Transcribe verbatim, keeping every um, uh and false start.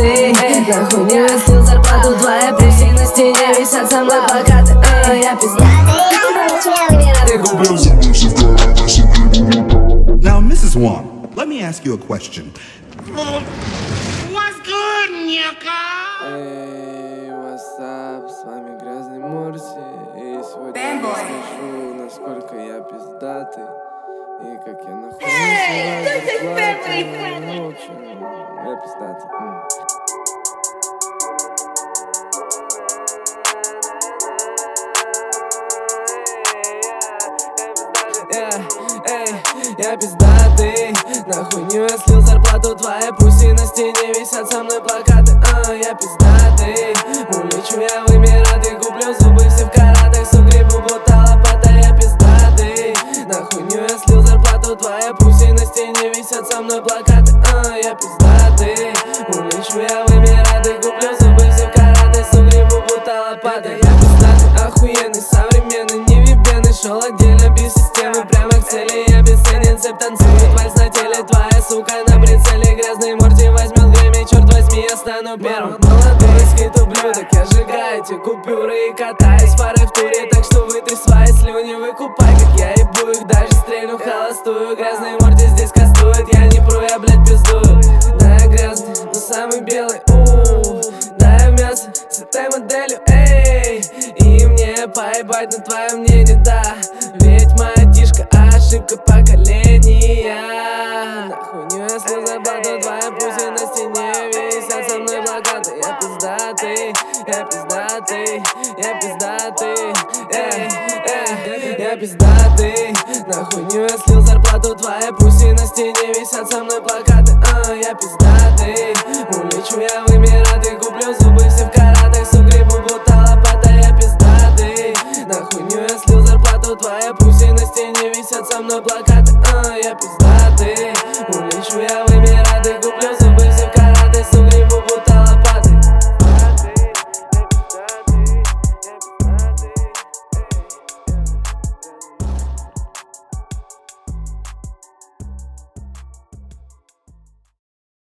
пиздатый. На хуйню я слил зарплату, твоя пуси на стене висят со мной плакаты. А, я пиздатый. Now, Missus Wong, let me ask you a question. What's good, Nika? Эй, what's up, с вами Грязный Мурси. И сегодня я расскажу, насколько я пиздатый. И как я нахуй ну, в общем, я пиздатый. Эй, я пиздатый. На хуйню я слил зарплату, твоя пуси на стене висят со мной плакаты. А, я пиздатый. Улечу я в Эмираты, куплю зубы все в каратах, сугребу будто лопата. Я пиздатый. На хуйню я слил зарплату, твоя пуси на стене висят со мной плакаты. А, я пиздатый. Улечу я в Эмираты, куплю зубы все в каратах, сугребу будто лопата. Я пиздатый, охуенный, современный, невъебенный, шел отдельно без системы, прямо к цели. Я бесценен, цепь танцует вальс на теле, твоя сука на прицеле. Грязный Морти возьмет Грэмми, черт возьми, я стану первым. Молодой скит ублюдок, я сжигайте купюры и катаюсь фары в туре. Так что вытри свои слюни, выкупай, как я ебу их, даже стрельну холостую. Грязный Морти здесь кастует, я не пру, я блядь пиздую. Да, я грязный, но самый белый, ууу. Да, я мясо с этой моделью, эй. И мне поебать на твое мнение, да. Ведь моя дишка ошибка поколения. На хуйню я слил зарплату, твоя пуси на стене висят со мной плакаты. Я пиздатый, я пиздатый, я пиздатый, эй, эй, я пиздатый. На хуйню я слил зарплату, твоя пуси на стене висят со мной плакаты. А, я пиздатый. Улечу я в Эмираты, куплю зубы все в каратах, сугребу будто лопата. Я пиздатый. На хуйню я слил зарплату, твоя пуси на стене висят со мной плакаты. А, я пиздатый.